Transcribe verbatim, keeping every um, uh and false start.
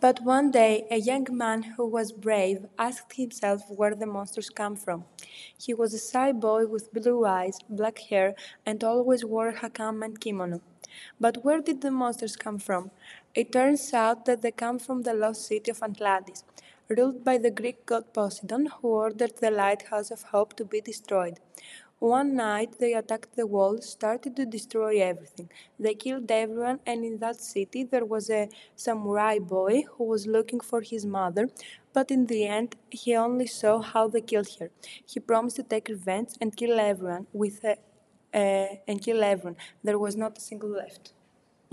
But one day, a young man who was brave asked himself where the monsters come from. He was a shy boy with blue eyes, black hair, and always wore a hakam and kimono. But where did the monsters come from? It turns out that they come from the lost city of Atlantis, ruled by the Greek god Poseidon, who ordered the lighthouse of Hope to be destroyed. One night they attacked the walls, started to destroy everything. They killed everyone, and in that city there was a samurai boy who was looking for his mother, but in the end he only saw how they killed her. He promised to take revenge and kill everyone with a, uh, and kill everyone. There was not a single left.